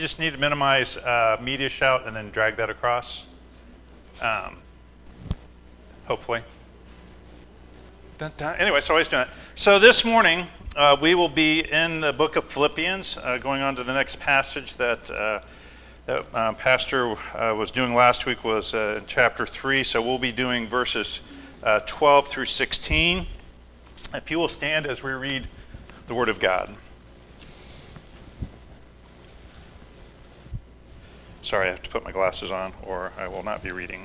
Just need to minimize media shout and then drag that across. Hopefully. Dun, dun. Anyway, so always doing that. So this morning we will be in the book of Philippians, going on to the next passage that Pastor was doing last week was in chapter 3. So we'll be doing verses 12 through 16. If you will stand as we read the Word of God. Sorry, I have to put my glasses on, or I will not be reading.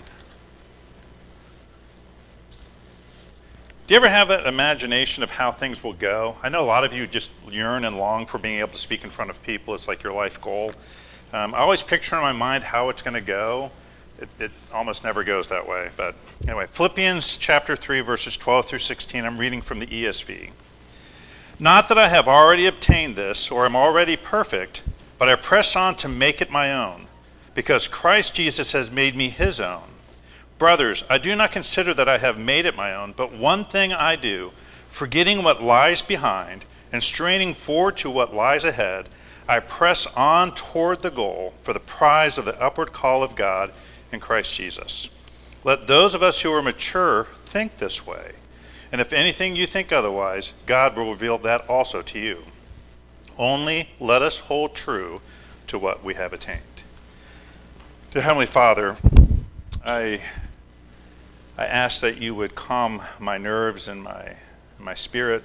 Do you ever have that imagination of how things will go? I know a lot of you just yearn and long for being able to speak in front of people. It's like your life goal. I always picture in my mind how it's going to go. It almost never goes that way. But anyway, Philippians chapter 3, verses 12 through 16. I'm reading from the ESV. Not that I have already obtained this, or am already perfect, but I press on to make it my own, because Christ Jesus has made me his own. Brothers, I do not consider that I have made it my own, but one thing I do, forgetting what lies behind and straining forward to what lies ahead, I press on toward the goal for the prize of the upward call of God in Christ Jesus. Let those of us who are mature think this way, and if anything you think otherwise, God will reveal that also to you. Only let us hold true to what we have attained. Dear Heavenly Father, I ask that you would calm my nerves and my spirit.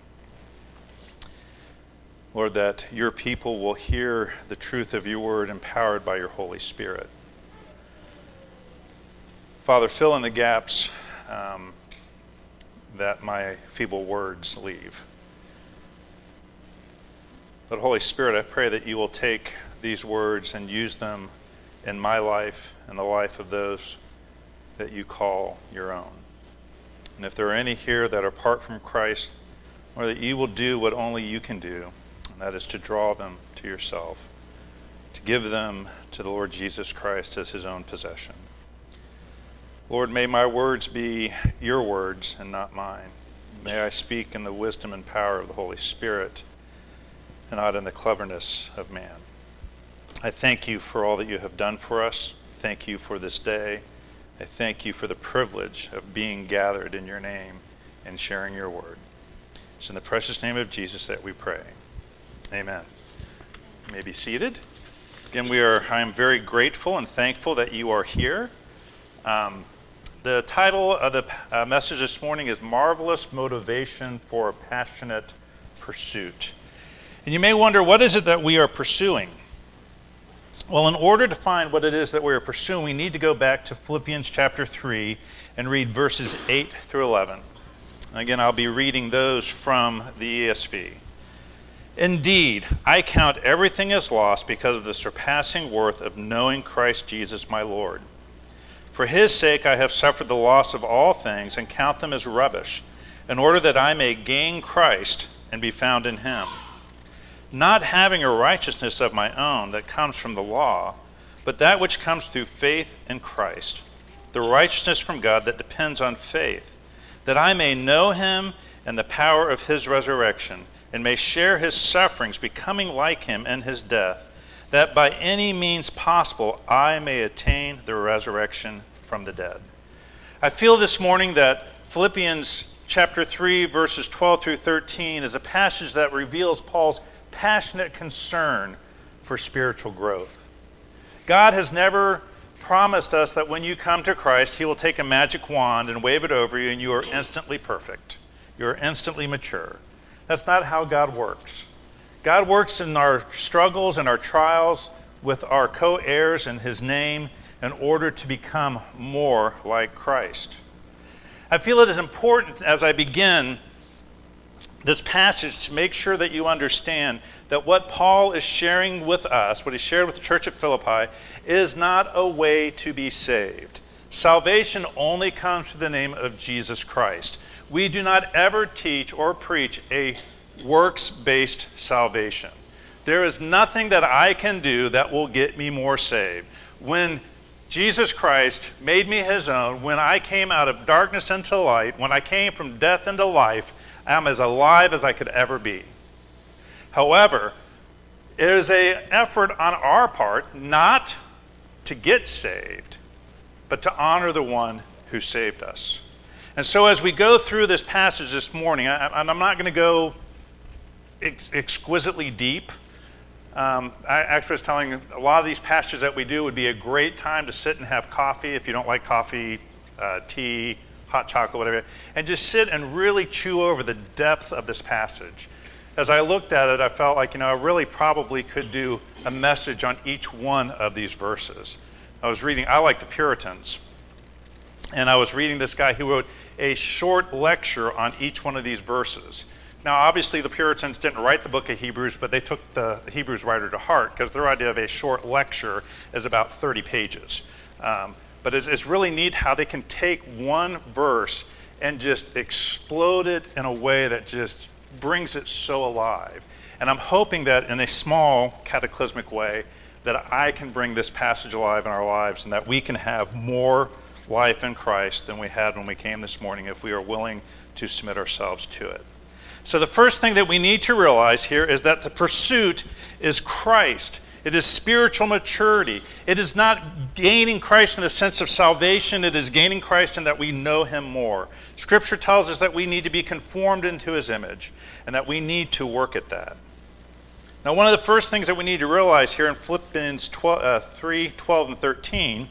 Lord, that your people will hear the truth of your word empowered by your Holy Spirit. Father, fill in the gaps that my feeble words leave. But Holy Spirit, I pray that you will take these words and use them in my life and the life of those that you call your own. And if there are any here that are apart from Christ, or that you will do what only you can do, and that is to draw them to yourself, to give them to the Lord Jesus Christ as his own possession. Lord, may my words be your words and not mine. May I speak in the wisdom and power of the Holy Spirit and not in the cleverness of man. I thank you for all that you have done for us. Thank you for this day. I thank you for the privilege of being gathered in your name and sharing your word. It's in the precious name of Jesus that we pray. Amen. You may be seated. Again, I am very grateful and thankful that you are here. The title of the message this morning is Marvelous Motivation for a Passionate Pursuit. And you may wonder, what is it that we are pursuing? Well, in order to find what it is that we are pursuing, we need to go back to Philippians chapter 3 and read verses 8 through 11. And again, I'll be reading those from the ESV. Indeed, I count everything as loss because of the surpassing worth of knowing Christ Jesus my Lord. For his sake I have suffered the loss of all things and count them as rubbish, in order that I may gain Christ and be found in him, not having a righteousness of my own that comes from the law, but that which comes through faith in Christ, the righteousness from God that depends on faith, that I may know him and the power of his resurrection, and may share his sufferings, becoming like him in his death, that by any means possible I may attain the resurrection from the dead. I feel this morning that Philippians chapter 3, verses 12 through 13 is a passage that reveals Paul's passionate concern for spiritual growth. God has never promised us that when you come to Christ, he will take a magic wand and wave it over you and you are instantly perfect. You are instantly mature. That's not how God works. God works in our struggles and our trials with our co-heirs in his name in order to become more like Christ. I feel it is important as I begin this passage to make sure that you understand that what Paul is sharing with us, what he shared with the church at Philippi, is not a way to be saved. Salvation only comes through the name of Jesus Christ. We do not ever teach or preach a works-based salvation. There is nothing that I can do that will get me more saved. When Jesus Christ made me his own, when I came out of darkness into light, when I came from death into life, I'm as alive as I could ever be. However, It is an effort on our part not to get saved, but to honor the one who saved us. And so as we go through this passage this morning, I'm not going to go exquisitely deep. I actually was telling a lot of these passages that we do would be a great time to sit and have coffee if you don't like coffee, tea, hot chocolate, whatever, and just sit and really chew over the depth of this passage. As I looked at it, I felt like, I really probably could do a message on each one of these verses. I like the Puritans, and I was reading this guy who wrote a short lecture on each one of these verses. Now, obviously, the Puritans didn't write the book of Hebrews, but they took the Hebrews writer to heart, because their idea of a short lecture is about 30 pages. But it's really neat how they can take one verse and just explode it in a way that just brings it so alive. And I'm hoping that in a small cataclysmic way that I can bring this passage alive in our lives, and that we can have more life in Christ than we had when we came this morning if we are willing to submit ourselves to it. So the first thing that we need to realize here is that the pursuit is Christ. It is spiritual maturity. It is not gaining Christ in the sense of salvation. It is gaining Christ in that we know him more. Scripture tells us that we need to be conformed into his image, and that we need to work at that. Now, one of the first things that we need to realize here in Philippians 3, 12, and 13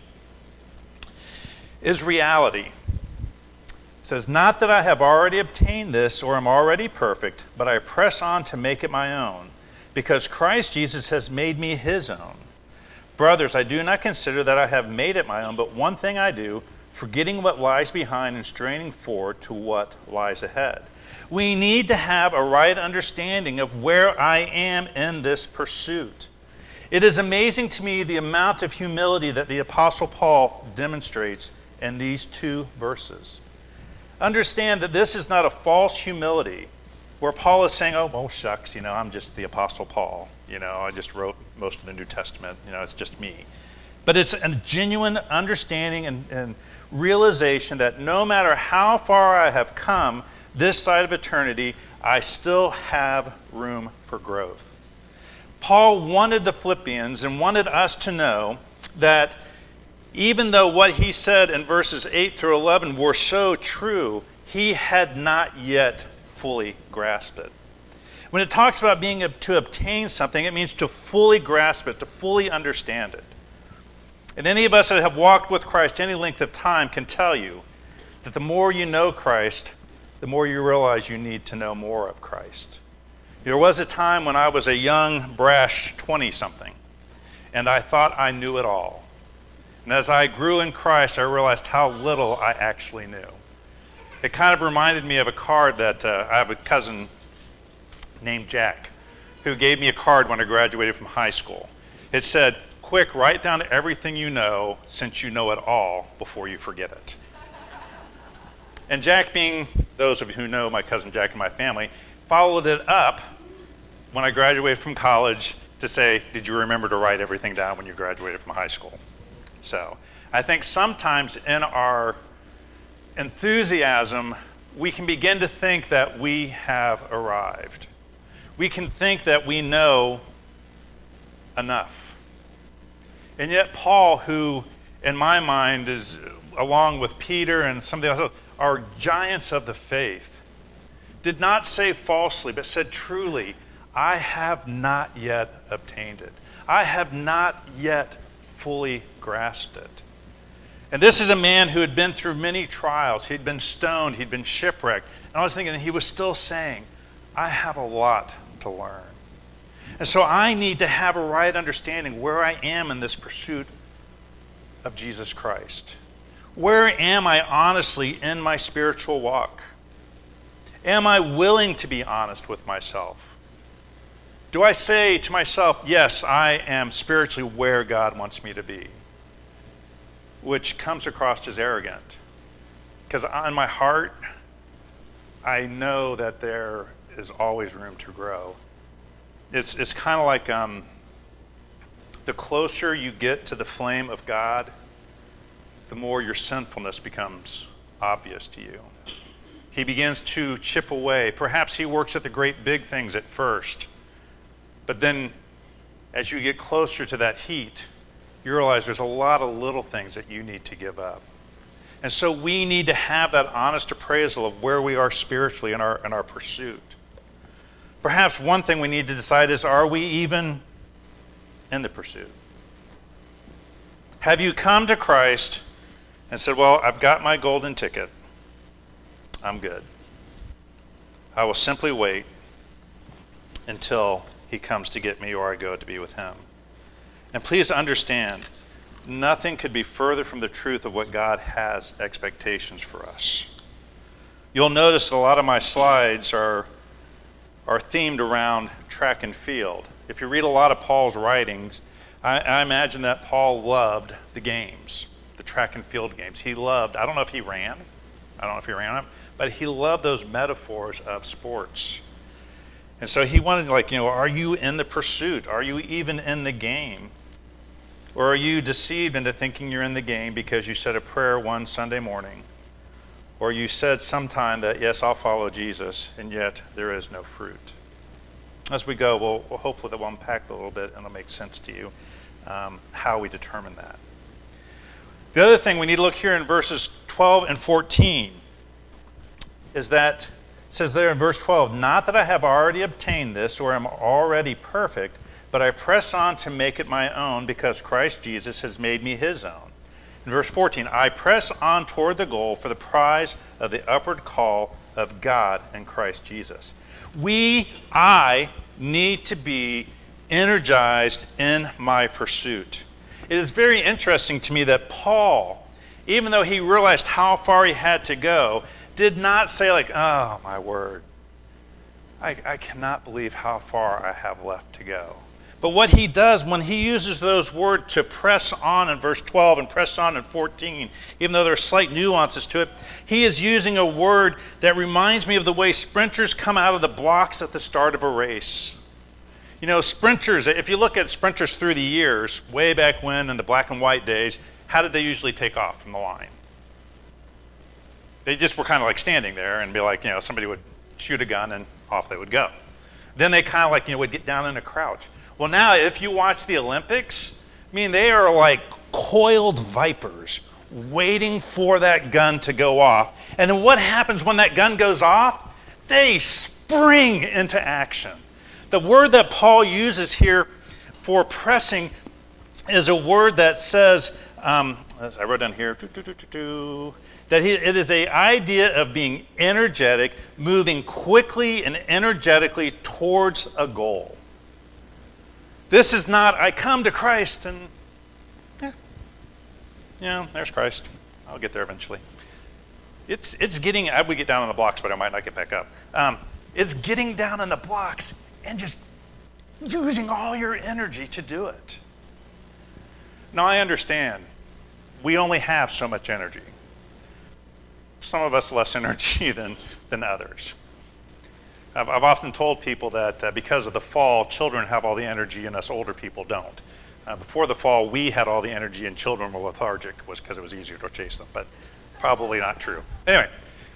is reality. It says, "Not that I have already obtained this or am already perfect, but I press on to make it my own, because Christ Jesus has made me his own. Brothers, I do not consider that I have made it my own, but one thing I do, forgetting what lies behind and straining forward to what lies ahead." We need to have a right understanding of where I am in this pursuit. It is amazing to me the amount of humility that the Apostle Paul demonstrates in these two verses. Understand that this is not a false humility where Paul is saying, "Oh, well, shucks, I'm just the Apostle Paul. I just wrote most of the New Testament. It's just me." But it's a genuine understanding and realization that no matter how far I have come this side of eternity, I still have room for growth. Paul wanted the Philippians and wanted us to know that even though what he said in verses 8 through 11 were so true, he had not yet fully grasped it. When it talks about being to obtain something, it means to fully grasp it, to fully understand it. And any of us that have walked with Christ any length of time can tell you that the more you know Christ, the more you realize you need to know more of Christ. There was a time when I was a young, brash 20-something, and I thought I knew it all. And as I grew in Christ, I realized how little I actually knew. It kind of reminded me of a card that I have a cousin named Jack who gave me a card when I graduated from high school. It said, "Quick, write down everything you know, since you know it all, before you forget it." And Jack, being those of you who know my cousin Jack and my family, followed it up when I graduated from college to say, "Did you remember to write everything down when you graduated from high school?" So I think sometimes in our enthusiasm, we can begin to think that we have arrived. We can think that we know enough. And yet Paul, who in my mind is, along with Peter and some of the others, are giants of the faith, did not say falsely, but said truly, "I have not yet obtained it. I have not yet fully grasped it." And this is a man who had been through many trials. He'd been stoned, he'd been shipwrecked. And I was thinking, he was still saying, "I have a lot to learn." And so I need to have a right understanding where I am in this pursuit of Jesus Christ. Where am I honestly in my spiritual walk? Am I willing to be honest with myself? Do I say to myself, "Yes, I am spiritually where God wants me to be"? Which comes across as arrogant. Because in my heart, I know that there is always room to grow. It's kind of like the closer you get to the flame of God, the more your sinfulness becomes obvious to you. He begins to chip away. Perhaps he works at the great big things at first, but then as you get closer to that heat, you realize there's a lot of little things that you need to give up. And so we need to have that honest appraisal of where we are spiritually in our pursuit. Perhaps one thing we need to decide is, are we even in the pursuit? Have you come to Christ and said, well, I've got my golden ticket. I'm good. I will simply wait until he comes to get me or I go to be with him. And please understand, nothing could be further from the truth of what God has expectations for us. You'll notice that a lot of my slides are themed around track and field. If you read a lot of Paul's writings, I imagine that Paul loved the games, the track and field games. He loved, I don't know if he ran them, but he loved those metaphors of sports. And so he wanted, are you in the pursuit? Are you even in the game? Or are you deceived into thinking you're in the game because you said a prayer one Sunday morning? Or you said sometime that, yes, I'll follow Jesus, and yet there is no fruit. As we go, we'll hopefully that will unpack a little bit and it'll make sense to you how we determine that. The other thing we need to look here in verses 12 and 14 is that it says there in verse 12, not that I have already obtained this or am already perfect, but I press on to make it my own because Christ Jesus has made me his own. In verse 14, I press on toward the goal for the prize of the upward call of God in Christ Jesus. I need to be energized in my pursuit. It is very interesting to me that Paul, even though he realized how far he had to go, did not say oh my word, I cannot believe how far I have left to go. But what he does when he uses those words to press on in verse 12 and press on in 14, even though there are slight nuances to it, he is using a word that reminds me of the way sprinters come out of the blocks at the start of a race. Sprinters, if you look at sprinters through the years, way back when in the black and white days, how did they usually take off from the line? They just were kind of standing there and be somebody would shoot a gun and off they would go. Then they kind of would get down in a crouch. Well, now, if you watch the Olympics, they are like coiled vipers waiting for that gun to go off. And then what happens when that gun goes off? They spring into action. The word that Paul uses here for pressing is a word that says, as I wrote down here, that it is an idea of being energetic, moving quickly and energetically towards a goal. This is not, I come to Christ and, there's Christ. I'll get there eventually. It's getting, I would get down on the blocks, but I might not get back up. It's getting down on the blocks and just using all your energy to do it. Now, I understand we only have so much energy. Some of us less energy than others. I've often told people that because of the fall, children have all the energy and us older people don't. Before the fall, we had all the energy and children were lethargic, was because it was easier to chase them, but probably not true. Anyway,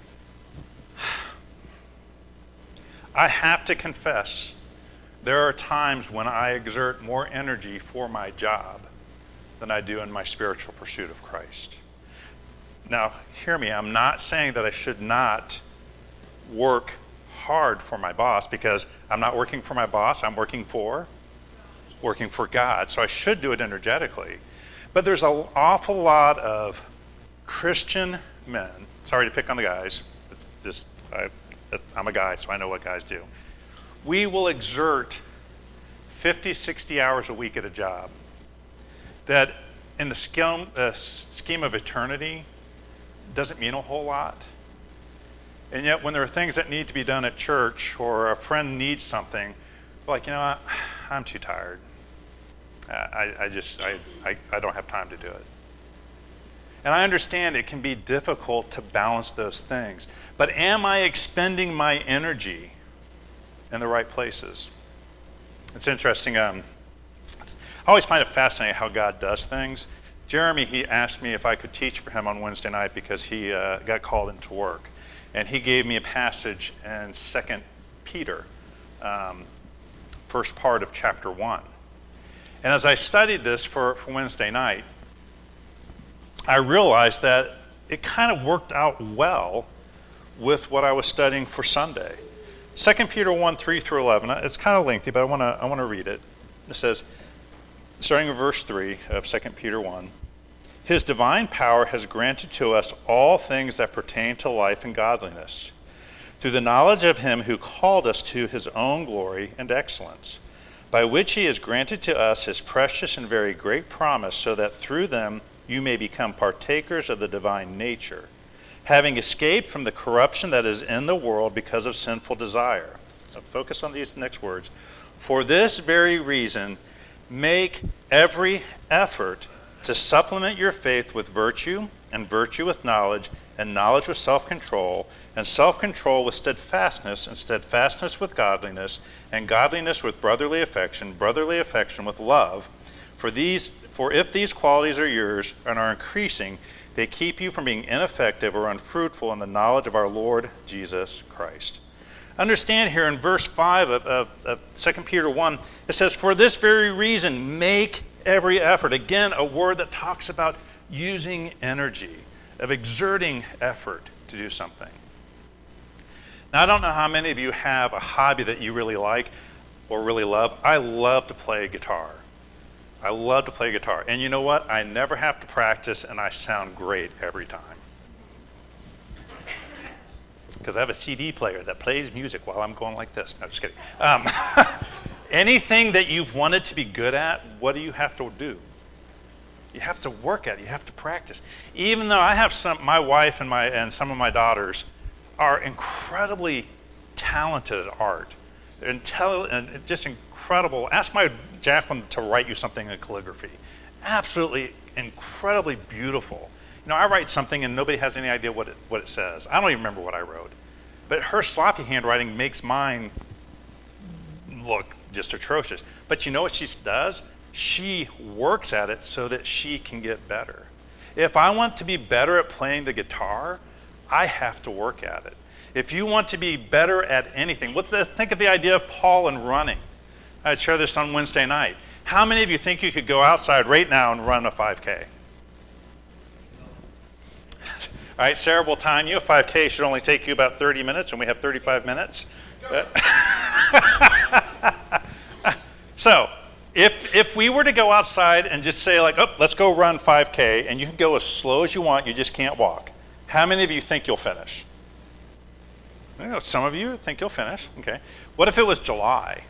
I have to confess, there are times when I exert more energy for my job than I do in my spiritual pursuit of Christ. Now, hear me, I'm not saying that I should not work hard for my boss, because I'm not working for my boss, I'm working for God. So I should do it energetically. But there's an awful lot of Christian men, sorry to pick on the guys, I'm a guy, so I know what guys do. We will exert 50, 60 hours a week at a job that in the scheme of eternity doesn't mean a whole lot. And yet when there are things that need to be done at church or a friend needs something, like, I'm too tired. I don't have time to do it. And I understand it can be difficult to balance those things. But am I expending my energy in the right places? It's interesting. I always find it fascinating how God does things. Jeremy, he asked me if I could teach for him on Wednesday night because he got called into work. And he gave me a passage in 2 Peter, first part of chapter 1. And as I studied this for Wednesday night, I realized that it kind of worked out well with what I was studying for Sunday. 2 Peter 1, 3 through 11, it's kind of lengthy, but I want to read it. It says, starting in verse 3 of 2 Peter 1, His divine power has granted to us all things that pertain to life and godliness, through the knowledge of Him who called us to His own glory and excellence, by which He has granted to us His precious and very great promise, so that through them you may become partakers of the divine nature, having escaped from the corruption that is in the world because of sinful desire. So focus on these next words. For this very reason, make every effort to supplement your faith with virtue, and virtue with knowledge, and knowledge with self-control, and self-control with steadfastness, and steadfastness with godliness, and godliness with brotherly affection with love. For if these qualities are yours and are increasing, they keep you from being ineffective or unfruitful in the knowledge of our Lord Jesus Christ. Understand here in verse 5 of 2 Peter 1, it says, for this very reason, make every effort. Again, a word that talks about using energy, of exerting effort to do something. Now, I don't know how many of you have a hobby that you really like or really love. I love to play guitar. I love to play guitar. And you know what? I never have to practice, and I sound great every time. Because I have a CD player that plays music while I'm going like this. No, just kidding. Anything that you've wanted to be good at, what do you have to do? You have to work at it. You have to practice. Even though I have my wife and some of my daughters are incredibly talented at art. And just incredible. Ask my Jacqueline to write you something in calligraphy. Absolutely incredibly beautiful. You know, I write something and nobody has any idea what it says. I don't even remember what I wrote. But her sloppy handwriting makes mine look just atrocious. But you know what she does? She works at it so that she can get better. If I want to be better at playing the guitar, I have to work at it. If you want to be better at anything, think of the idea of Paul and running. I shared this on Wednesday night. How many of you think you could go outside right now and run a 5K? All right, Sarah will time you. A 5K should only take you about 30 minutes, and we have 35 minutes. So, if we were to go outside and just say like, oh, let's go run 5K, and you can go as slow as you want, you just can't walk. How many of you think you'll finish? You know, some of you think you'll finish. Okay. What if it was July?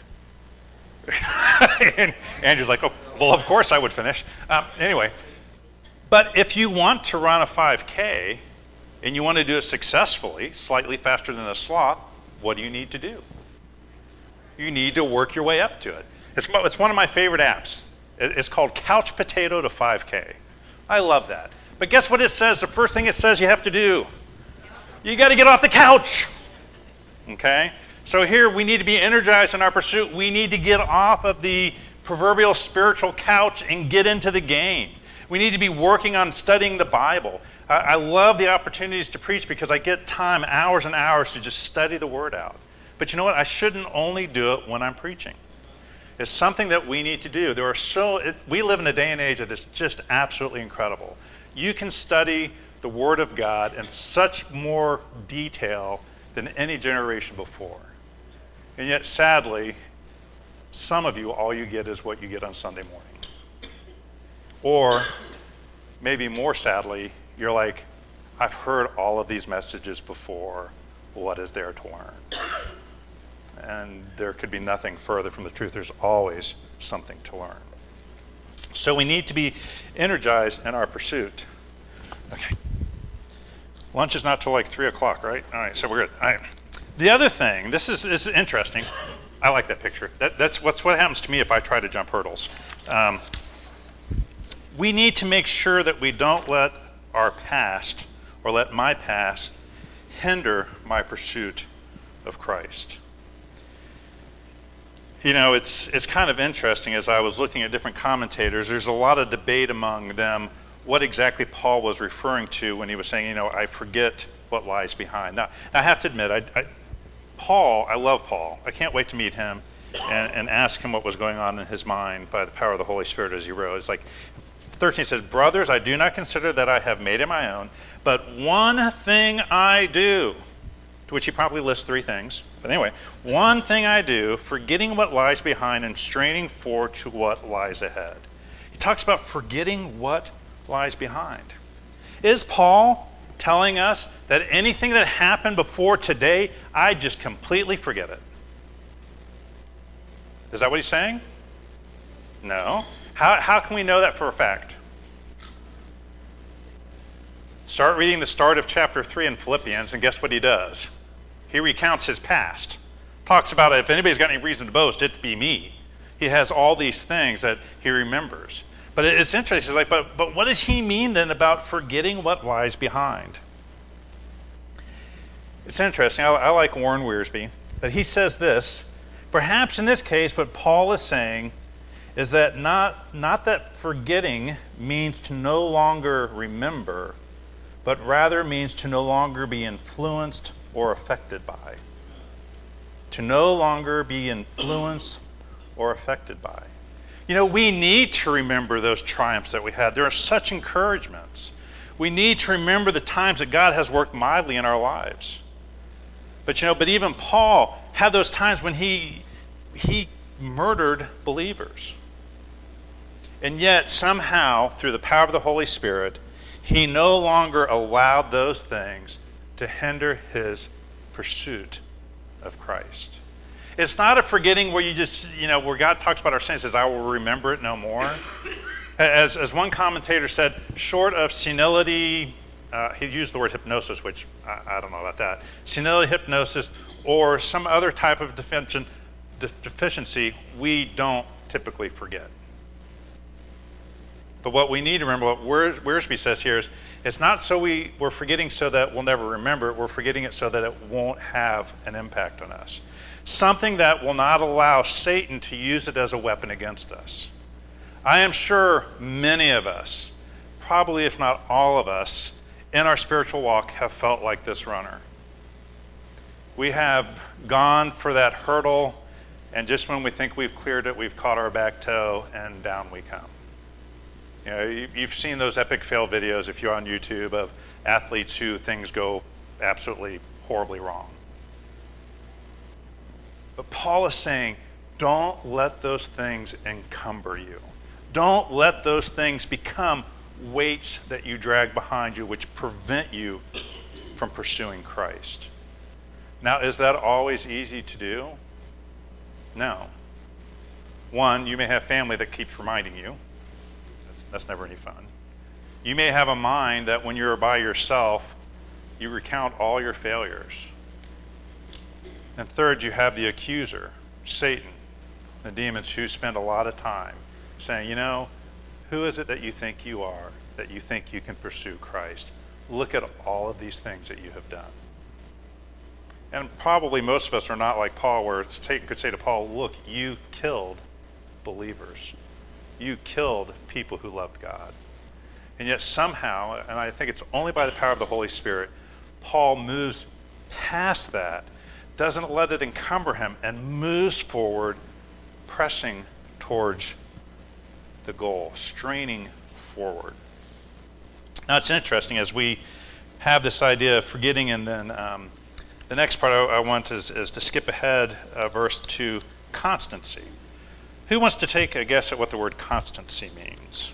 And Andrew's like, oh, well, of course I would finish. Anyway, but if you want to run a 5K and you want to do it successfully, slightly faster than a sloth, what do you need to do? You need to work your way up to it. It's one of my favorite apps. It's called Couch Potato to 5K. I love that. But guess what it says? The first thing it says you have to do. You got to get off the couch. Okay? So here we need to be energized in our pursuit. We need to get off of the proverbial spiritual couch and get into the game. We need to be working on studying the Bible. I love the opportunities to preach because I get time, hours and hours, to just study the Word out. But you know what? I shouldn't only do it when I'm preaching. It's something that we need to do. We live in a day and age that is just absolutely incredible. You can study the Word of God in such more detail than any generation before. And yet, sadly, some of you, all you get is what you get on Sunday morning. Or, maybe more sadly, you're like, I've heard all of these messages before. What is there to learn? And there could be nothing further from the truth. There's always something to learn. So we need to be energized in our pursuit. Okay. Lunch is not till like 3 o'clock, right? All right, so we're good. All right. The other thing, this is interesting. I like that picture. That's what happens to me if I try to jump hurdles. We need to make sure that we don't let our past or let my past hinder my pursuit of Christ. You know, it's kind of interesting as I was looking at different commentators, there's a lot of debate among them what exactly Paul was referring to when he was saying, you know, I forget what lies behind. Now I have to admit, I love Paul. I can't wait to meet him. and ask him what was going on in his mind by the power of the Holy Spirit as he wrote. It's like 13 says, "Brothers, I do not consider that I have made it my own, but one thing I do," to which he probably lists 3 things. But anyway, "one thing I do, forgetting what lies behind and straining forward to what lies ahead." He talks about forgetting what lies behind. Is Paul telling us that anything that happened before today, I just completely forget it? Is that what he's saying? No. How can we know that for a fact? Start reading the start of chapter 3 in Philippians, and guess what he does? He recounts his past. Talks about, if anybody's got any reason to boast, it'd be me. He has all these things that he remembers. But it's interesting. It's like, but what does he mean then about forgetting what lies behind? It's interesting. I like Warren Wiersbe, but he says this: perhaps in this case, what Paul is saying is that not that forgetting means to no longer remember, but rather means to no longer be influenced or affected by. To no longer be influenced or affected by. You know, we need to remember those triumphs that we had. There are such encouragements. We need to remember the times that God has worked mightily in our lives. But even Paul had those times when he murdered believers. And yet, somehow, through the power of the Holy Spirit, he no longer allowed those things to hinder his pursuit of Christ. It's not a forgetting where you just, where God talks about our sins, says, "I will remember it no more." As one commentator said, short of senility, he used the word hypnosis, which I don't know about that. Senility, hypnosis, or some other type of deficiency, we don't typically forget. But what we need to remember, what Wiersbe says here is, it's not so we're forgetting so that we'll never remember it. We're forgetting it so that it won't have an impact on us. Something that will not allow Satan to use it as a weapon against us. I am sure many of us, probably if not all of us, in our spiritual walk have felt like this runner. We have gone for that hurdle, and just when we think we've cleared it, we've caught our back toe, and down we come. You've seen those epic fail videos, if you're on YouTube, of athletes who things go absolutely horribly wrong. But Paul is saying, don't let those things encumber you. Don't let those things become weights that you drag behind you, which prevent you from pursuing Christ. Now, is that always easy to do? No. One, you may have family that keeps reminding you. That's never any fun. You may have a mind that when you're by yourself, you recount all your failures. And third, you have the accuser, Satan, the demons who spend a lot of time saying, who is it that you think you are, that you think you can pursue Christ? Look at all of these things that you have done. And probably most of us are not like Paul, where Satan could say to Paul, look, you killed believers. You killed people who loved God. And yet somehow, and I think it's only by the power of the Holy Spirit, Paul moves past that, doesn't let it encumber him, and moves forward, pressing towards the goal, straining forward. Now it's interesting as we have this idea of forgetting, and then the next part I want is to skip ahead verse to constancy. Who wants to take a guess at what the word constancy means?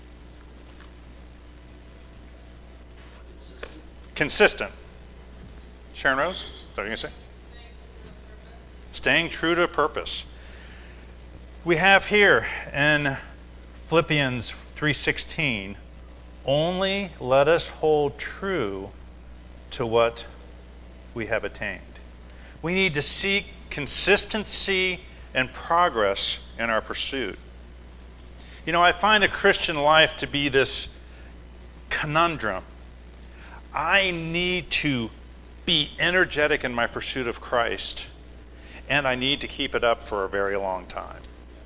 Consistent. Sharon Rose? Is that what you're going to say? Staying true to a purpose. We have here in Philippians 3:16, only let us hold true to what we have attained. We need to seek consistency and progress in our pursuit. I find the Christian life to be this conundrum. I need to be energetic in my pursuit of Christ, and I need to keep it up for a very long time.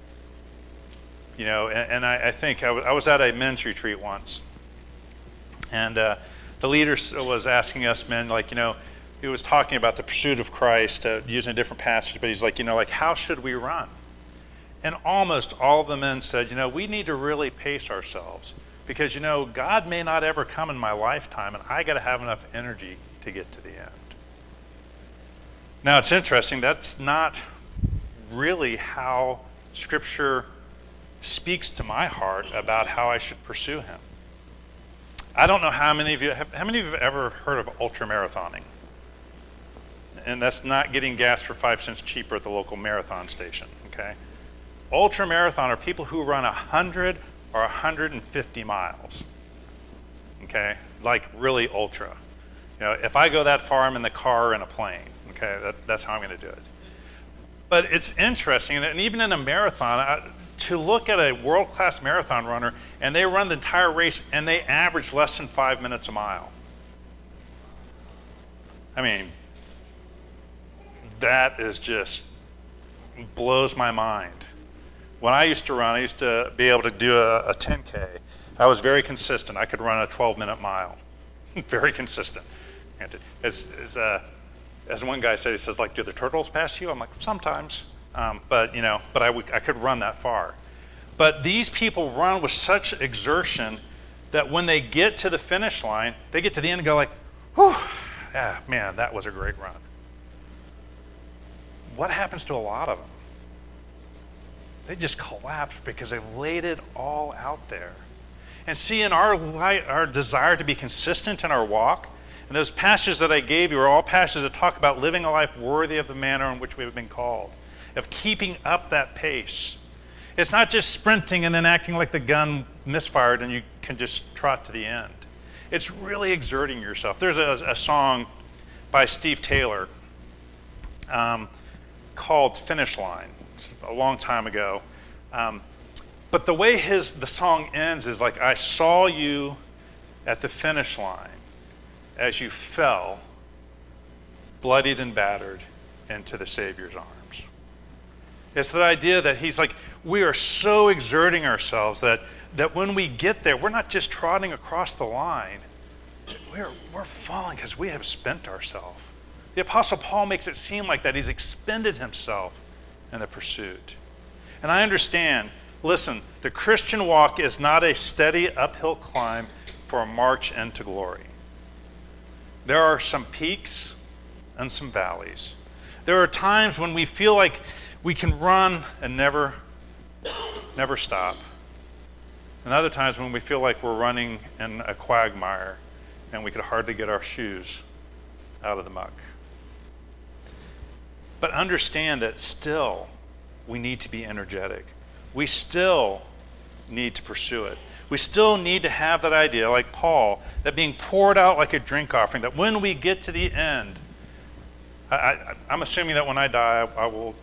And I think I was at a men's retreat once, and the leader was asking us men, he was talking about the pursuit of Christ, using a different passage, but he's like, how should we run? And almost all of the men said, we need to really pace ourselves because, God may not ever come in my lifetime, and I got to have enough energy to get to the end. Now, it's interesting. That's not really how Scripture speaks to my heart about how I should pursue him. I don't know how many of you have ever heard of ultramarathoning? And that's not getting gas for 5 cents cheaper at the local marathon station, okay? Ultramarathon are people who run 100 or 150 miles, okay? Like really ultra. If I go that far, I'm in the car or in a plane, okay? That's how I'm going to do it. But it's interesting, and even in a marathon, to look at a world-class marathon runner, and they run the entire race, and they average less than 5 minutes a mile. I mean, that is just blows my mind. When I used to run, I used to be able to do a 10K. I was very consistent. I could run a 12-minute mile. Very consistent. As one guy said, he says, do the turtles pass you? I'm like, sometimes. But I could run that far. But these people run with such exertion that when they get to the finish line, they get to the end and go like, whew, yeah, man, that was a great run. What happens to a lot of them? They just collapse because they laid it all out there. And see, in our desire to be consistent in our walk, and those passages that I gave you are all passages that talk about living a life worthy of the manner in which we have been called, of keeping up that pace. It's not just sprinting and then acting like the gun misfired and you can just trot to the end. It's really exerting yourself. There's a song by Steve Taylor called Finish Line. It's a long time ago. But the way the song ends is like, I saw you at the finish line as you fell, bloodied and battered, into the Savior's arms. It's that idea that he's like, we are so exerting ourselves that when we get there, we're not just trotting across the line. We're falling because we have spent ourselves. The Apostle Paul makes it seem like that. He's expended himself in the pursuit. And I understand, listen, the Christian walk is not a steady uphill climb for a march into glory. There are some peaks and some valleys. There are times when we feel like we can run and never stop. And other times when we feel like we're running in a quagmire and we could hardly get our shoes out of the muck. But understand that still we need to be energetic. We still need to pursue it. We still need to have that idea, like Paul, that being poured out like a drink offering, that when we get to the end, I'm assuming that when I die, I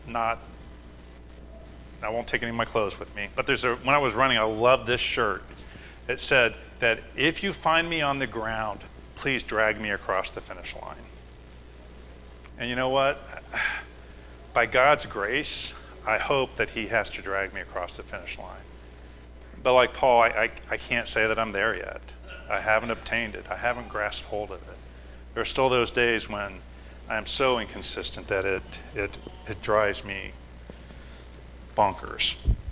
won't take any of my clothes with me. But when I was running, I loved this shirt. It said that if you find me on the ground, please drag me across the finish line. And you know what? By God's grace, I hope that he has to drag me across the finish line. But like Paul, I can't say that I'm there yet. I haven't obtained it. I haven't grasped hold of it. There are still those days when I am so inconsistent that it drives me bonkers.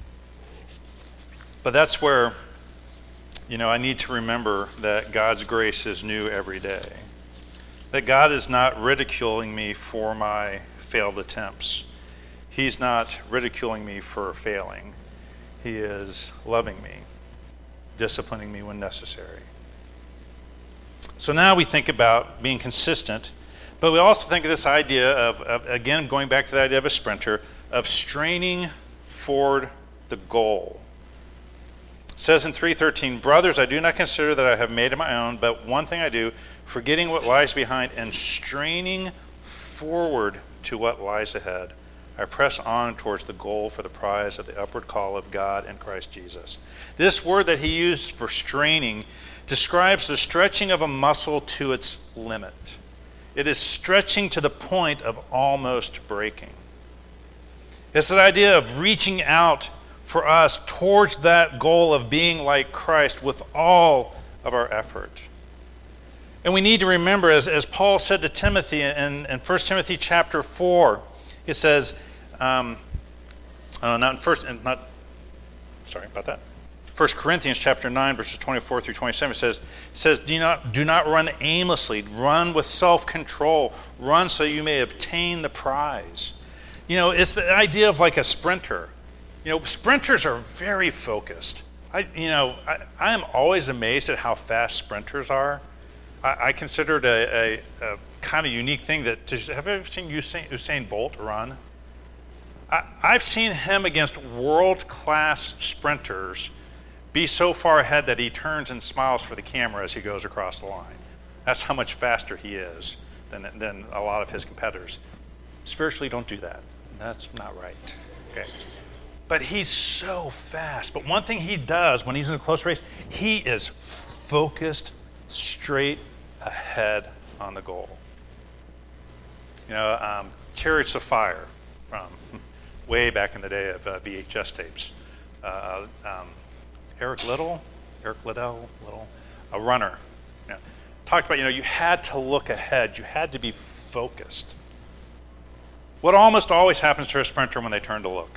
But that's where, I need to remember that God's grace is new every day. That God is not ridiculing me for my failed attempts. He's not ridiculing me for failing. He is loving me, disciplining me when necessary. So now we think about being consistent, but we also think of this idea of again, going back to the idea of a sprinter, of straining forward the goal. It says in 3:13, brothers, I do not consider that I have made it my own, but one thing I do, forgetting what lies behind and straining forward to what lies ahead, I press on towards the goal for the prize of the upward call of God in Christ Jesus. This word that he used for straining describes the stretching of a muscle to its limit. It is stretching to the point of almost breaking. It's that idea of reaching out for us towards that goal of being like Christ with all of our effort. And we need to remember, as Paul said to Timothy in 1 Timothy chapter 4, it says, sorry about that. 1 Corinthians chapter 9, verses 24 through 27 says, do not run aimlessly. Run with self-control. Run so you may obtain the prize. It's the idea of like a sprinter. Sprinters are very focused. I am always amazed at how fast sprinters are. I consider it a kind of unique thing have you ever seen Usain Bolt run? I've seen him against world-class sprinters be so far ahead that he turns and smiles for the camera as he goes across the line. That's how much faster he is than a lot of his competitors. Spiritually, don't do that. That's not right. Okay. But he's so fast. But one thing he does when he's in a close race, he is focused straight ahead on the goal. Chariots of Fire from way back in the day of VHS tapes. Eric Liddell, a runner, talked about, you had to look ahead. You had to be focused. What almost always happens to a sprinter when they turn to look?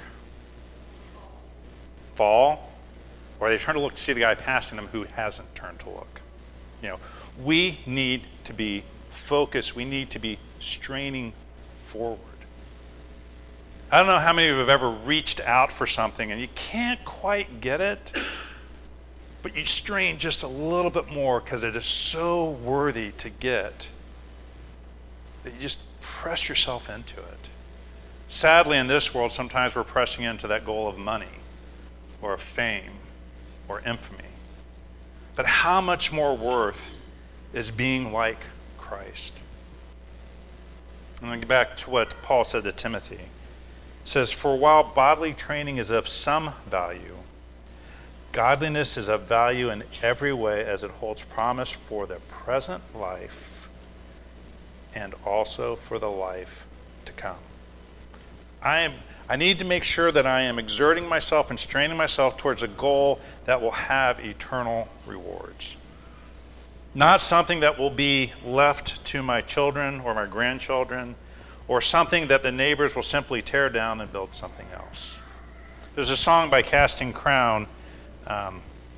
Fall, or they turn to look to see the guy passing them who hasn't turned to look. We need to be focused. We need to be straining forward. I don't know how many of you have ever reached out for something and you can't quite get it, but you strain just a little bit more because it is so worthy to get that you just press yourself into it. Sadly, in this world, sometimes we're pressing into that goal of money or of fame or infamy. But how much more worth is being like Christ? I'm going to get back to what Paul said to Timothy. It says, for while bodily training is of some value, godliness is of value in every way as it holds promise for the present life and also for the life to come. I need to make sure that I am exerting myself and straining myself towards a goal that will have eternal rewards. Not something that will be left to my children or my grandchildren, or something that the neighbors will simply tear down and build something else. There's a song by Casting Crown. I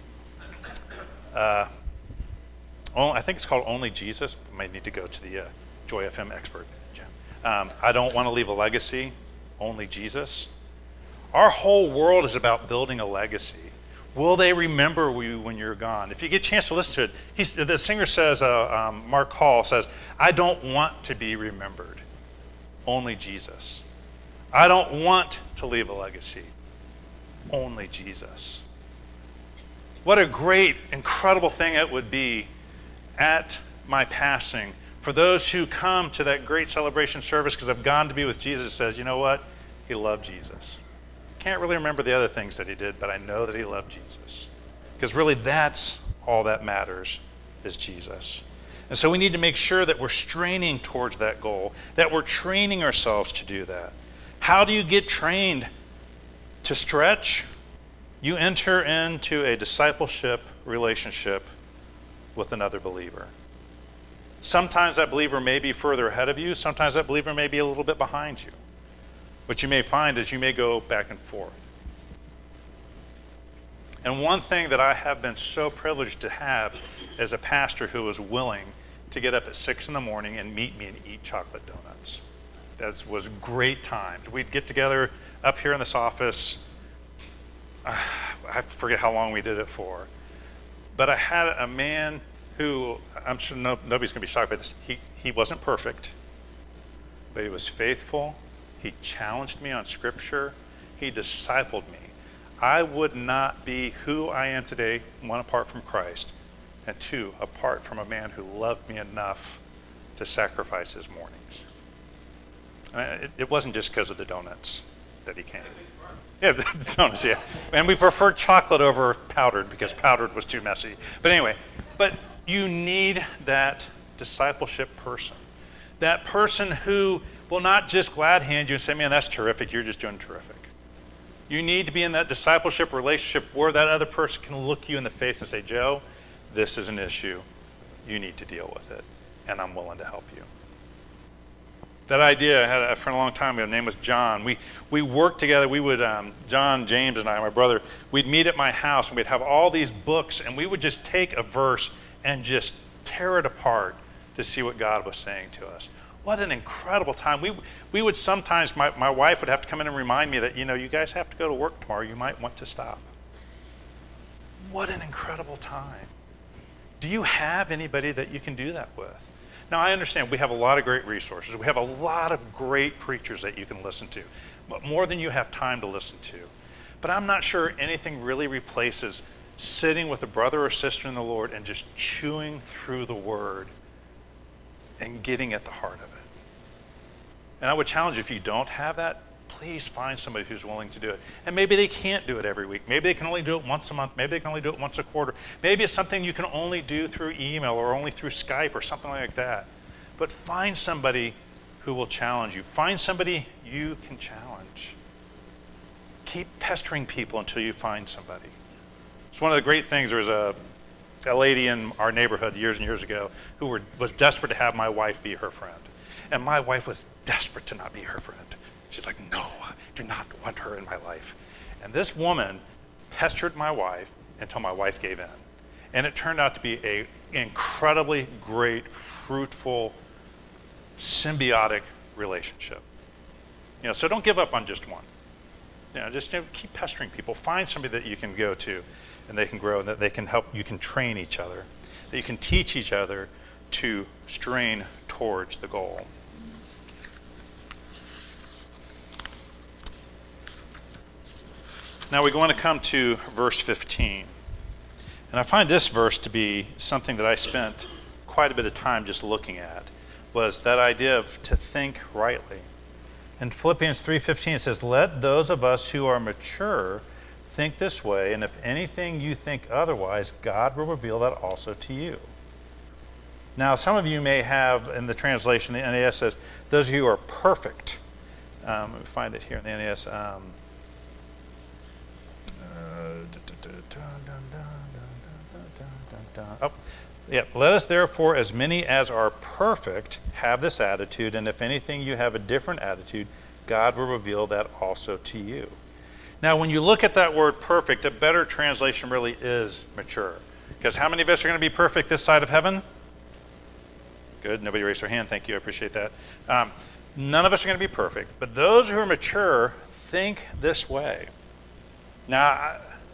think it's called Only Jesus. I might need to go to the Joy FM expert. I don't want to leave a legacy. Only Jesus. Our whole world is about building a legacy. Will they remember you when you're gone? If you get a chance to listen to it, the singer says, Mark Hall says, I don't want to be remembered. Only Jesus. I don't want to leave a legacy. Only Jesus. What a great, incredible thing it would be at my passing for those who come to that great celebration service because I've gone to be with Jesus, says, you know what? He loved Jesus. Can't really remember the other things that he did, but I know that he loved Jesus. Because really that's all that matters is Jesus. And so we need to make sure that we're straining towards that goal, that we're training ourselves to do that. How do you get trained to stretch? You enter into a discipleship relationship with another believer. Sometimes that believer may be further ahead of you. Sometimes that believer may be a little bit behind you. What you may find is you may go back and forth. And one thing that I have been so privileged to have as a pastor who was willing to get up at 6 in the morning and meet me and eat chocolate donuts. That was great times. We'd get together up here in this office. I forget how long we did it for. But I had a man who, I'm sure nobody's going to be shocked by this. He wasn't perfect, but he was faithful. He challenged me on Scripture. He discipled me. I would not be who I am today, one, apart from Christ, and two, apart from a man who loved me enough to sacrifice his mornings. It wasn't just because of the donuts that he came. Yeah, the donuts, yeah. And we preferred chocolate over powdered because powdered was too messy. But anyway, you need that discipleship person. That person who will not just glad hand you and say, man, that's terrific, you're just doing terrific. You need to be in that discipleship relationship where that other person can look you in the face and say, Joe, this is an issue. you need to deal with it, and I'm willing to help you. That idea, I had a friend a long time ago, his name was John. We worked together. We would, John, James, and I, my brother, we'd meet at my house, and we'd have all these books, and we would just take a verse and just tear it apart to see what God was saying to us. What an incredible time. We would sometimes, my wife would have to come in and remind me that, you guys have to go to work tomorrow. You might want to stop. What an incredible time. Do you have anybody that you can do that with? Now, I understand we have a lot of great resources. We have a lot of great preachers that you can listen to, but more than you have time to listen to. But I'm not sure anything really replaces sitting with a brother or sister in the Lord and just chewing through the Word and getting at the heart of it. And I would challenge you, if you don't have that, please find somebody who's willing to do it. And maybe they can't do it every week. Maybe they can only do it once a month. Maybe they can only do it once a quarter. Maybe it's something you can only do through email or only through Skype or something like that. But find somebody who will challenge you. Find somebody you can challenge. Keep pestering people until you find somebody. It's one of the great things. There was a lady in our neighborhood years and years ago who was desperate to have my wife be her friend. And my wife was desperate to not be her friend. She's like, no, I do not want her in my life. And this woman pestered my wife until my wife gave in. And it turned out to be an incredibly great, fruitful, symbiotic relationship. So don't give up on just one. Just keep pestering people. Find somebody that you can go to and they can grow, and that they can help, you can train each other, that you can teach each other to strain towards the goal. Now we're going to come to verse 15. And I find this verse to be something that I spent quite a bit of time just looking at, was that idea of to think rightly. In Philippians 3:15 it says, let those of us who are mature think this way, and if anything you think otherwise, God will reveal that also to you. Now some of you may have, in the translation, the NAS says, those of you who are perfect. Let me find it here in the NAS. Let us therefore, as many as are perfect, have this attitude, and if anything you have a different attitude, God will reveal that also to you. Now, when you look at that word perfect, a better translation really is mature. Because how many of us are going to be perfect this side of heaven? Good. Nobody raised their hand. Thank you. I appreciate that. None of us are going to be perfect. But those who are mature think this way. Now,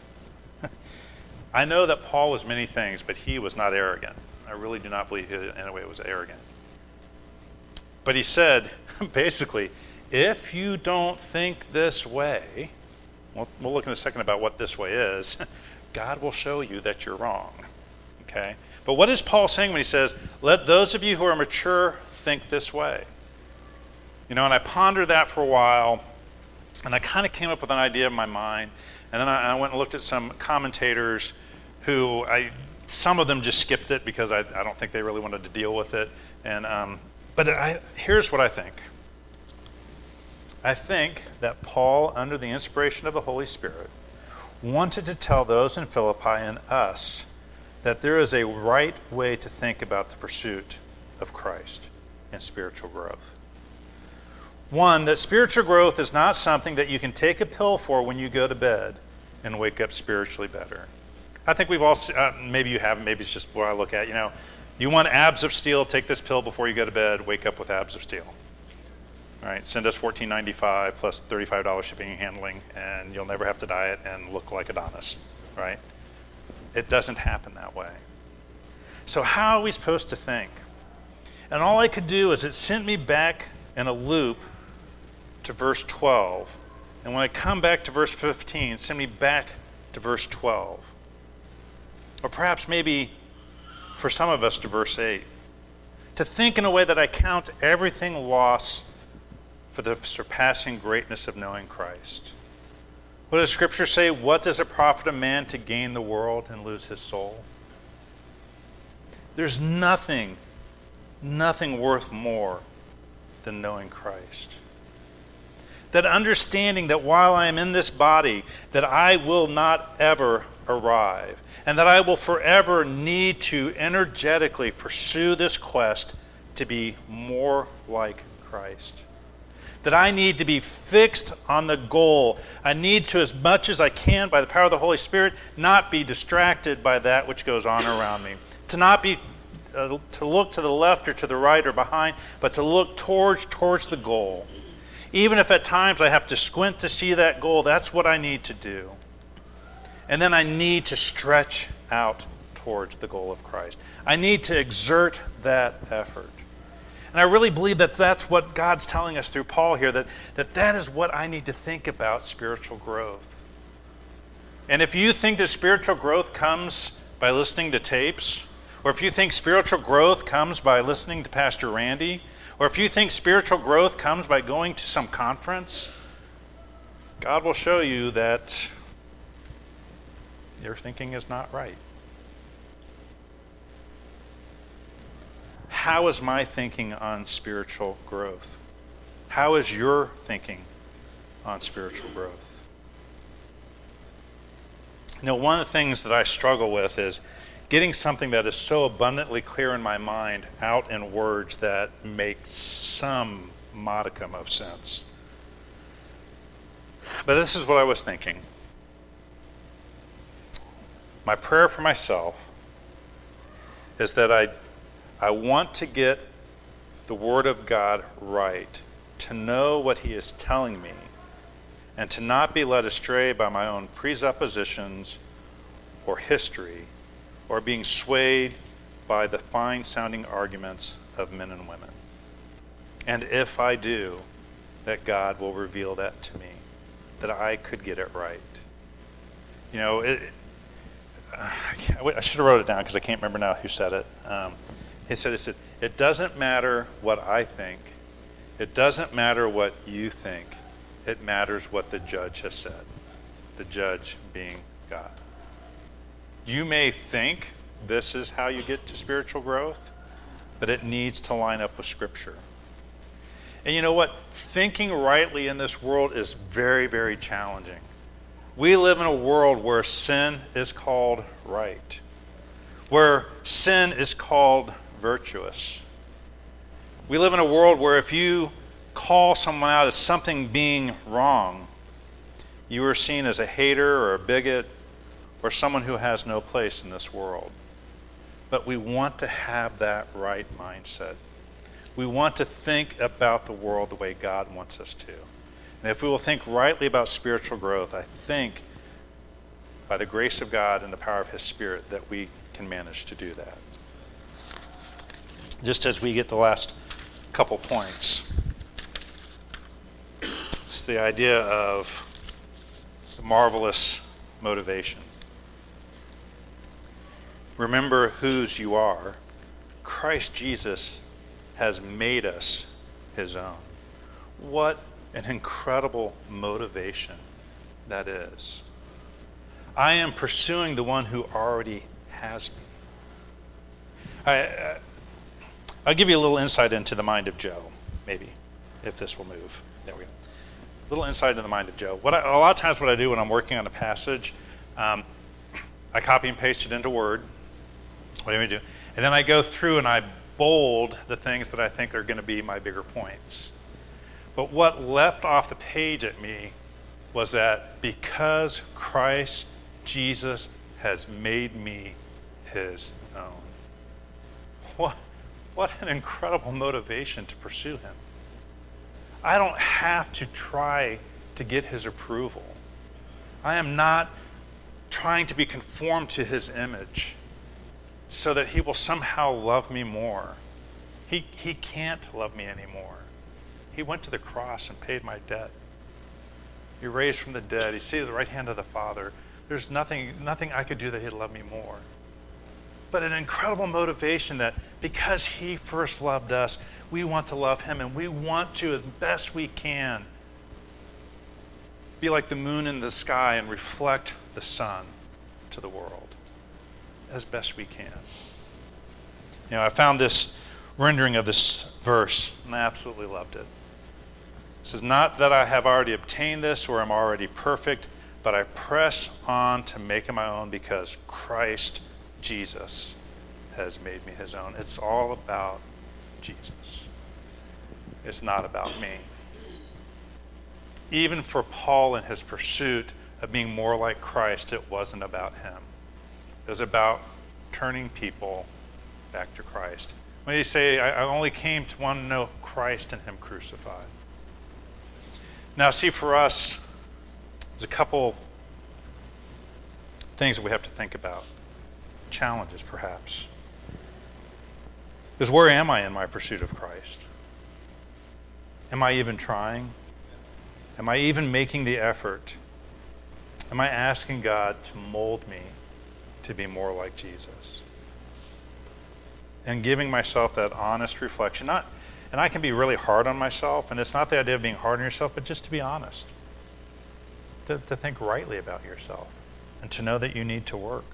I know that Paul was many things, but he was not arrogant. I really do not believe he in a way was arrogant. But he said, basically, if you don't think this way, we'll look in a second about what this way is, God will show you that you're wrong. Okay? But what is Paul saying when he says, let those of you who are mature think this way? And I pondered that for a while, and I kind of came up with an idea in my mind, and then I went and looked at some commentators who some of them just skipped it because I don't think they really wanted to deal with it. But here's what I think. I think that Paul, under the inspiration of the Holy Spirit, wanted to tell those in Philippi and us that there is a right way to think about the pursuit of Christ and spiritual growth. One, that spiritual growth is not something that you can take a pill for when you go to bed and wake up spiritually better. I think we've all, maybe you haven't, maybe it's just what I look at, you want abs of steel, take this pill before you go to bed, wake up with abs of steel. All right, send us $14.95 plus $35 shipping and handling, and you'll never have to diet and look like Adonis, right? It doesn't happen that way. So how are we supposed to think? And all I could do is it sent me back in a loop to verse 12. And when I come back to verse 15, send me back to verse 12. Or perhaps maybe for some of us to verse 8. To think in a way that I count everything loss for the surpassing greatness of knowing Christ. What does Scripture say? What does it profit a man to gain the world and lose his soul? There's nothing worth more than knowing Christ. That understanding that while I am in this body, that I will not ever arrive, and that I will forever need to energetically pursue this quest to be more like Christ. That I need to be fixed on the goal. I need to, as much as I can, by the power of the Holy Spirit, not be distracted by that which goes on around me. To not be, to look to the left or to the right or behind, but to look towards the goal. Even if at times I have to squint to see that goal, that's what I need to do. And then I need to stretch out towards the goal of Christ. I need to exert that effort. And I really believe that that's what God's telling us through Paul here, that is what I need to think about spiritual growth. And if you think that spiritual growth comes by listening to tapes, or if you think spiritual growth comes by listening to Pastor Randy, or if you think spiritual growth comes by going to some conference, God will show you that your thinking is not right. How is my thinking on spiritual growth? How is your thinking on spiritual growth? You know, one of the things that I struggle with is getting something that is so abundantly clear in my mind out in words that make some modicum of sense. But this is what I was thinking. My prayer for myself is that I want to get the Word of God right, to know what He is telling me, and to not be led astray by my own presuppositions or history, or being swayed by the fine-sounding arguments of men and women. And if I do, that God will reveal that to me, that I could get it right. You know, I should have wrote it down because I can't remember now who said it. He said, it doesn't matter what I think. It doesn't matter what you think. It matters what the judge has said. The judge being God. You may think this is how you get to spiritual growth, but it needs to line up with Scripture. And you know what? Thinking rightly in this world is very, very challenging. We live in a world where sin is called right, where sin is called virtuous. We live in a world where if you call someone out as something being wrong, you are seen as a hater or a bigot or someone who has no place in this world. But we want to have that right mindset. We want to think about the world the way God wants us to. And if we will think rightly about spiritual growth, I think by the grace of God and the power of His Spirit that we can manage to do that. Just as we get the last couple points, it's the idea of the marvelous motivation. Remember whose you are. Christ Jesus has made us His own. What an incredible motivation that is. I am pursuing the one who already has me. I'll give you a little insight into the mind of Joe, maybe, if this will move. There we go. A little insight into the mind of Joe. A lot of times what I do when I'm working on a passage, I copy and paste it into Word. What do I do? And then I go through and I bold the things that I think are going to be my bigger points. But what leapt off the page at me was that because Christ Jesus has made me His own. What an incredible motivation to pursue Him. I don't have to try to get His approval. I am not trying to be conformed to His image so that He will somehow love me more. He can't love me anymore. He went to the cross and paid my debt. He raised from the dead. He's seated at the right hand of the Father. There's nothing I could do that He'd love me more. But an incredible motivation that because He first loved us, we want to love Him, and we want to, as best we can, be like the moon in the sky and reflect the sun to the world as best we can. You know, I found this rendering of this verse, and I absolutely loved it. It says, "Not that I have already obtained this or am already perfect, but I press on to make it my own because Christ Jesus has made me his own. It's all about Jesus. It's not about me. Even for Paul in his pursuit of being more like Christ, it wasn't about him. It was about turning people back to Christ. When you say, I only came to want to know Christ and him crucified. Now, see, for us, there's a couple things that we have to think about. Challenges, perhaps. Is where am I in my pursuit of Christ? Am I even trying? Am I even making the effort? Am I asking God to mold me to be more like Jesus? And giving myself that honest reflection. And I can be really hard on myself, and it's not the idea of being hard on yourself, but just to be honest. To think rightly about yourself, and to know that you need to work.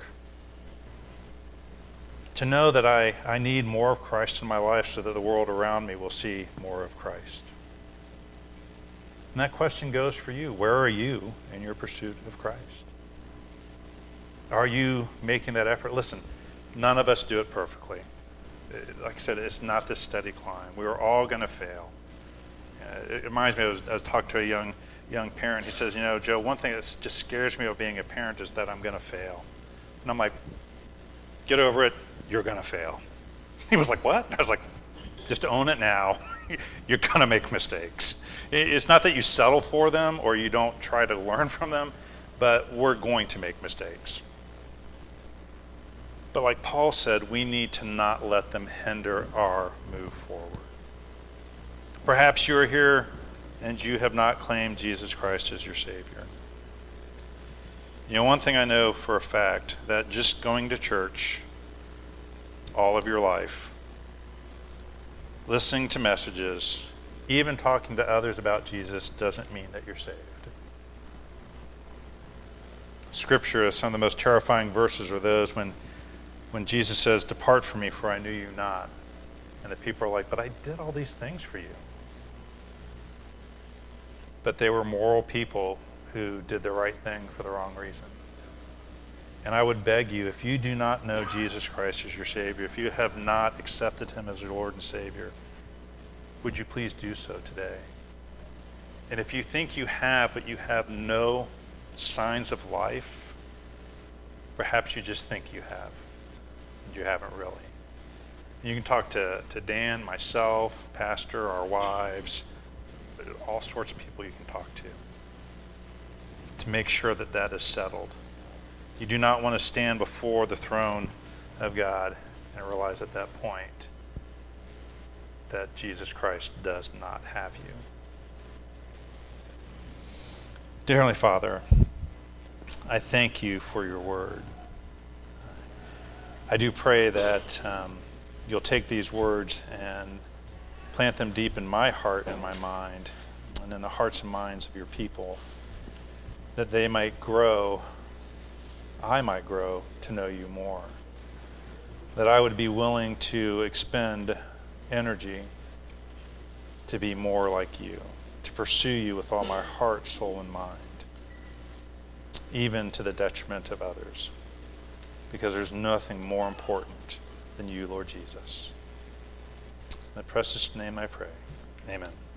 To know that I need more of Christ in my life so that the world around me will see more of Christ. And that question goes for you. Where are you in your pursuit of Christ? Are you making that effort? Listen, none of us do it perfectly. Like I said, it's not this steady climb. We are all going to fail. It reminds me, I was talking to a young parent. He says, Joe, one thing that just scares me about being a parent is that I'm going to fail. And I'm like, get over it. You're going to fail. He was like, what? I was like, just own it now. You're going to make mistakes. It's not that you settle for them or you don't try to learn from them, but we're going to make mistakes. But like Paul said, we need to not let them hinder our move forward. Perhaps you're here and you have not claimed Jesus Christ as your Savior. One thing I know for a fact, that just going to church all of your life, listening to messages, even talking to others about Jesus doesn't mean that you're saved. Scripture, some of the most terrifying verses are those when Jesus says, "Depart from me, for I knew you not." And the people are like, "But I did all these things for you." But they were moral people who did the right thing for the wrong reason. And I would beg you, if you do not know Jesus Christ as your Savior, if you have not accepted him as your Lord and Savior, would you please do so today? And if you think you have, but you have no signs of life, perhaps you just think you have, and you haven't really. You can talk to Dan, myself, Pastor, our wives, all sorts of people you can talk to make sure that that is settled. You do not want to stand before the throne of God and realize at that point that Jesus Christ does not have you. Dear Heavenly Father, I thank you for your word. I do pray that you'll take these words and plant them deep in my heart and my mind, and in the hearts and minds of your people, that they might grow, I might grow to know you more. That I would be willing to expend energy to be more like you, to pursue you with all my heart, soul, and mind, even to the detriment of others, because there's nothing more important than you, Lord Jesus. In the precious name I pray. Amen.